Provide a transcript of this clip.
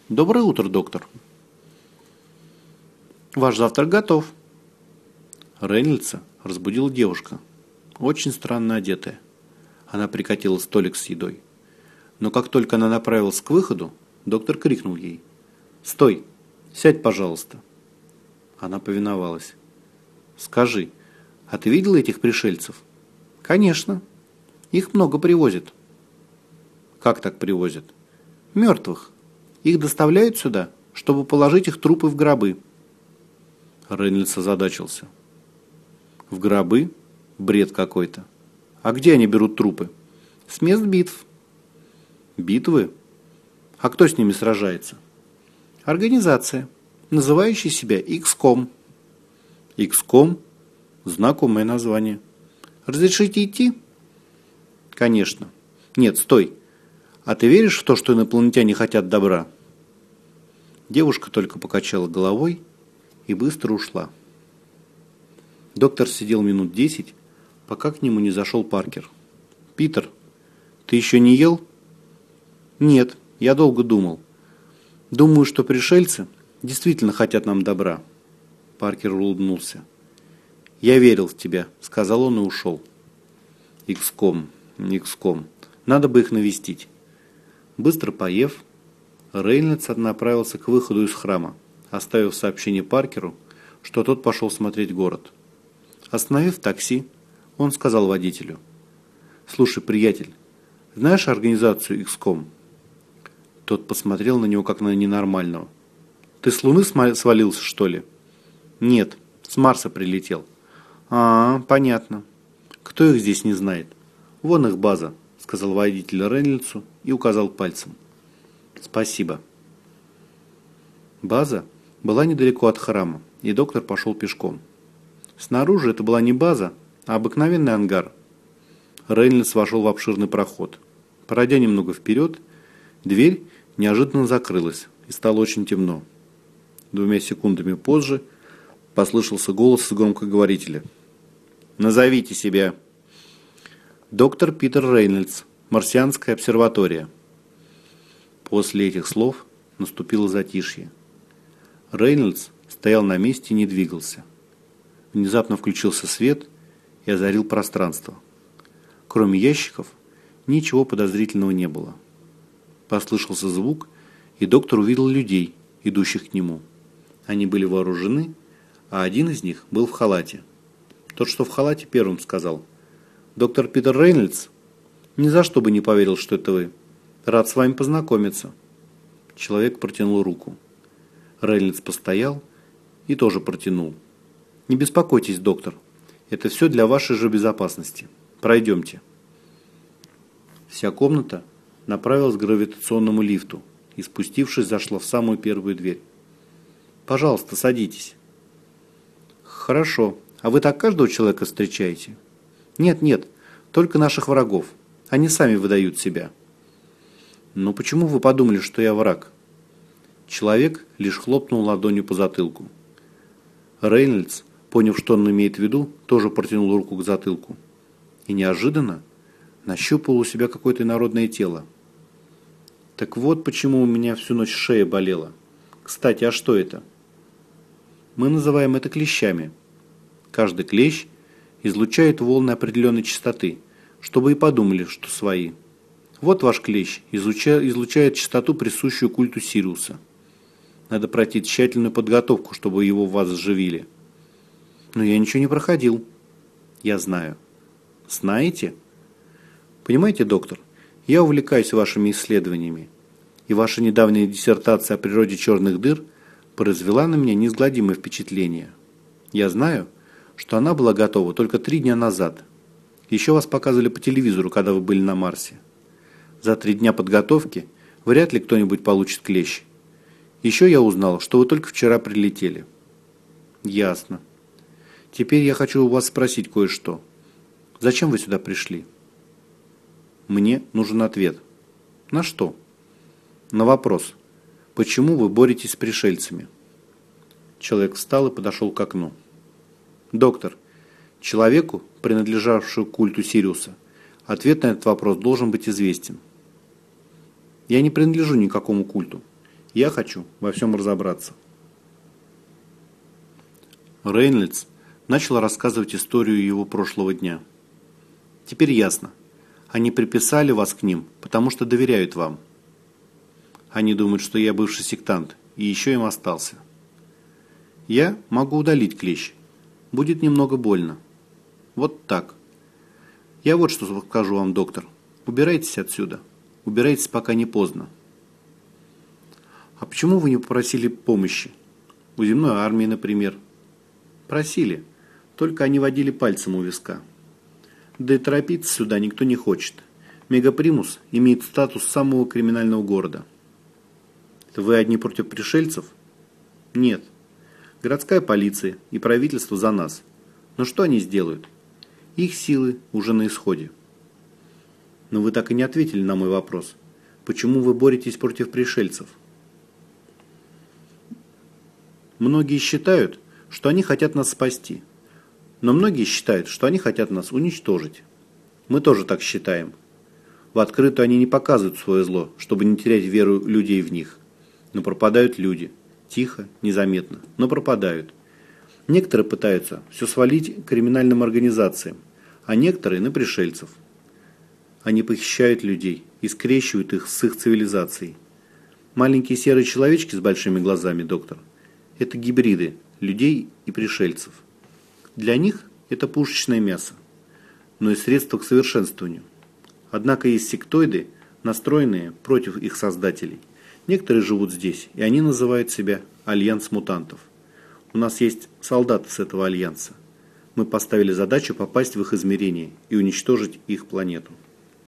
Доброе утро, доктор. Ваш завтрак готов. Рейнольдса разбудила девушка, очень странно одетая. Она прикатила столик с едой. Но как только она направилась к выходу, доктор крикнул ей: «Стой! Сядь, пожалуйста!» Она повиновалась. «Скажи, а ты видела этих пришельцев?» «Конечно. Их много привозят». «Как так привозят?» «Мертвых. Их доставляют сюда, чтобы положить их трупы в гробы». Рейнольдс озадачился. «В гробы? Бред какой-то. А где они берут трупы?» «С мест битв». «Битвы? А кто с ними сражается?» «Организация, называющая себя XCOM». XCOM? Знакомое название. «Разрешите идти?» «Конечно. Нет, стой. А ты веришь в то, что инопланетяне хотят добра?» Девушка только покачала головой и быстро ушла. Доктор сидел минут 10, пока к нему не зашел Паркер. «Питер, ты еще не ел?» «Нет, я долго думал. Думаю, что пришельцы действительно хотят нам добра». Паркер улыбнулся. «Я верил в тебя», — сказал он и ушел. XCOM. Надо бы их навестить». Быстро поев, Рейнольдс направился к выходу из храма, оставив сообщение Паркеру, что тот пошел смотреть город. Остановив такси, он сказал водителю: «Слушай, приятель, знаешь организацию XCOM?» Тот посмотрел на него как на ненормального. «Ты с Луны свалился, что ли?» «Нет, с Марса прилетел». «А, понятно. Кто их здесь не знает? Вон их база», — сказал водитель Рейнольдсу и указал пальцем. «Спасибо». База была недалеко от храма, и доктор пошел пешком. Снаружи это была не база, а обыкновенный ангар. Рейнольдс вошел в обширный проход. Пройдя немного вперед, дверь неожиданно закрылась, и стало очень темно. 2 секундами позже послышался голос с громкоговорителя. «Назовите себя». «Доктор Питер Рейнольдс, Марсианская обсерватория». После этих слов наступило затишье. Рейнольдс стоял на месте и не двигался. Внезапно включился свет и озарил пространство. Кроме ящиков, ничего подозрительного не было. Послышался звук, и доктор увидел людей, идущих к нему. Они были вооружены, а один из них был в халате. Тот, что в халате, первым сказал: «Доктор Питер Рейнольдс? Ни за что бы не поверил, что это вы. Рад с вами познакомиться». Человек протянул руку. Рейнольдс постоял и тоже протянул. «Не беспокойтесь, доктор. Это все для вашей же безопасности. Пройдемте». Вся комната направилась к гравитационному лифту и, спустившись, зашла в самую первую дверь. «Пожалуйста, садитесь». «Хорошо. А вы так каждого человека встречаете?» «Нет, только наших врагов. Они сами выдают себя». «Но почему вы подумали, что я враг?» Человек лишь хлопнул ладонью по затылку. Рейнольдс, поняв, что он имеет в виду, тоже протянул руку к затылку. И неожиданно нащупал у себя какое-то инородное тело. «Так вот почему у меня всю ночь шея болела. Кстати, а что это?» «Мы называем это клещами. Каждый клещ излучает волны определенной частоты, чтобы и подумали, что свои. Вот ваш клещ излучает частоту, присущую культу Сириуса. Надо пройти тщательную подготовку, чтобы его в вас сживили». «Но я ничего не проходил». «Я знаю». «Знаете?» «Понимаете, доктор, я увлекаюсь вашими исследованиями, и ваша недавняя диссертация о природе черных дыр произвела на меня неизгладимое впечатление. Я знаю, что она была готова только 3 дня назад. Еще вас показывали по телевизору, когда вы были на Марсе. За 3 дня подготовки вряд ли кто-нибудь получит клещ. Еще я узнал, что вы только вчера прилетели». «Ясно. Теперь я хочу у вас спросить кое-что. Зачем вы сюда пришли?» «Мне нужен ответ». «На что?» «На вопрос. Почему вы боретесь с пришельцами?» Человек встал и подошел к окну. «Доктор, человеку, принадлежавшему культу Сириуса, ответ на этот вопрос должен быть известен». «Я не принадлежу никакому культу. Я хочу во всем разобраться. Рейнольдс начал рассказывать историю его прошлого дня. Теперь ясно. Они приписали вас к ним, потому что доверяют вам. Они думают, что я бывший сектант, и еще им остался. Я могу удалить клещ. Будет немного больно. Вот так. Я вот что скажу вам, доктор. Убирайтесь отсюда. Убирайтесь, пока не поздно. А почему вы не попросили помощи? У земной армии, например. Просили. Только они водили пальцем у виска. Да и торопиться сюда никто не хочет. Мегапримус имеет статус самого криминального города. Это вы одни против пришельцев? Нет. Городская полиция и правительство за нас. Но что они сделают? Их силы уже на исходе. Но вы так и не ответили на мой вопрос. Почему вы боретесь против пришельцев? Многие считают, что они хотят нас спасти. Но многие считают, что они хотят нас уничтожить. Мы тоже так считаем. В открытую они не показывают свое зло, чтобы не терять веру людей в них. Но пропадают люди. Тихо, незаметно, но пропадают. Некоторые пытаются все свалить криминальным организациям, а некоторые на пришельцев. Они похищают людей и скрещивают их с их цивилизацией. Маленькие серые человечки с большими глазами, доктор, это гибриды людей и пришельцев. Для них это пушечное мясо, но и средство к совершенствованию. Однако есть сектоиды, настроенные против их создателей. Некоторые живут здесь, и они называют себя Альянс мутантов. У нас есть солдаты с этого альянса. Мы поставили задачу попасть в их измерение и уничтожить их планету.